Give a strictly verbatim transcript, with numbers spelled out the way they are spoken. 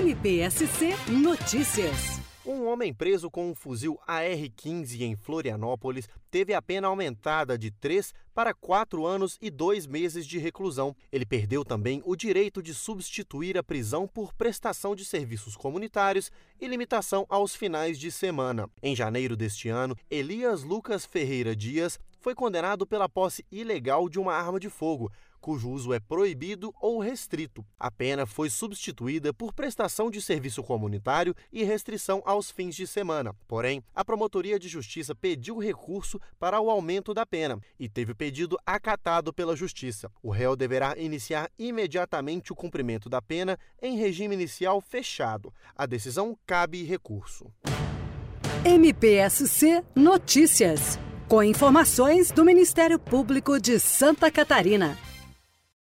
M P S C Notícias. Um homem preso com um fuzil A R quinze em Florianópolis teve a pena aumentada de três para quatro anos e dois meses de reclusão. Ele perdeu também o direito de substituir a prisão por prestação de serviços comunitários e limitação aos finais de semana. Em janeiro deste ano, Elias Lucas Ferreira Dias foi condenado pela posse ilegal de uma arma de fogo, cujo uso é proibido ou restrito. A pena foi substituída por prestação de serviço comunitário e restrição aos fins de semana. Porém, a Promotoria de Justiça pediu recurso para o aumento da pena e teve o pedido acatado pela Justiça. O réu deverá iniciar imediatamente o cumprimento da pena em regime inicial fechado. A decisão cabe recurso. M P S C Notícias, com informações do Ministério Público de Santa Catarina.